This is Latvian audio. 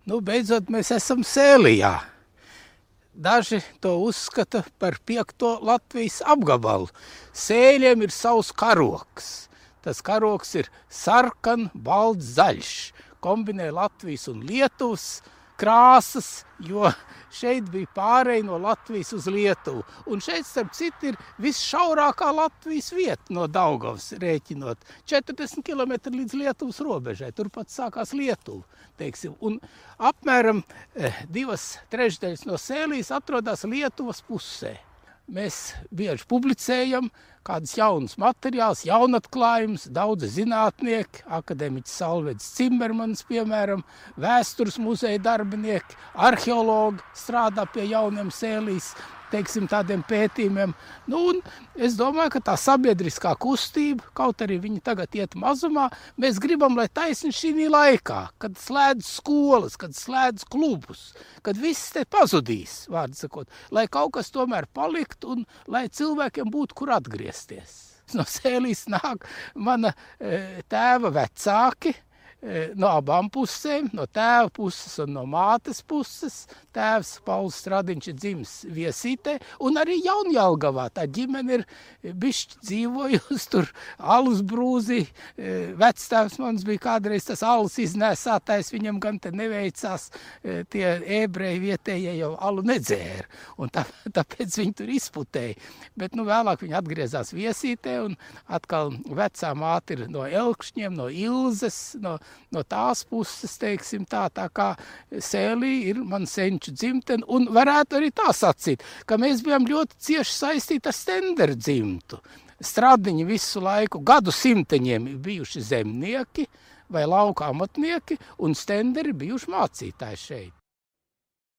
Nu, beidzot, mēs esam Sēlijā. Daži to uzskata par 5. Latvijas apgabalu. Sēļiem ir savs karoks. Tas karoks ir sarkan, balts, zaļš. Kombinē Latvijas un Lietuvas krāsas, jo šeit bija pārēj no Latvijas uz Lietuvu. Un šeit, starp citu, ir visšaurākā Latvijas vieta no Daugavas rēķinot. 40 km līdz Lietuvas robežai. Turpat sākās Lietuva, teiksim. Un apmēram 2/3 no Sēlijas atrodas Lietuvas pusē. Mēs bieži publicējam kādus jaunus materiālus, jaunatklājumus, daudzi zinātnieki, akadēmiķis Salvedis Cimermans, piemēram, vēstures muzeja darbinieki, arheologi strādā pie jauniem Sēlijas, teiksim, tādiem pētījumiem. Nu, un es domāju, ka tā sabiedriskā kustība, kaut arī viņi tagad iet mazumā, mēs gribam, lai taisni šī laikā, kad slēdz skolas, kad slēdz klubus, kad viss te pazudīs, vārdu sakot, lai kaut kas tomēr palikt un lai cilvēkiem būtu, kur atgriezties. No Sēlijas nāk mana tēva vecāki, no abām pusēm, no tēva puses un no mātes puses. Tēvs Pauls Stradiņš ir dzimis Viesītē, un arī Jaunjelgavā. Tā ģimene ir bišķi dzīvojusi tur, alus brūzī. Vectēvs mans bija kādreiz tas alus iznēsātājs, viņam gan te neveicās, tie ebreji vietējie jau alu nedzēra, un tāpēc viņi tur izputēja. Bet vēlāk viņi atgriezās Viesītē, un atkal vecā māte ir no Elkšņiem, no Ilzes, no tās puses, teiksim tā kā Sēlī ir man senču dzimtene, un varētu arī tā sacīt, ka mēs bijām ļoti cieši saistīti ar Stenderu dzimtu. Stradiņi visu laiku, gadu simteņiem bijuši zemnieki vai lauka amatnieki, un Stenderi bijuši mācītāji šeit.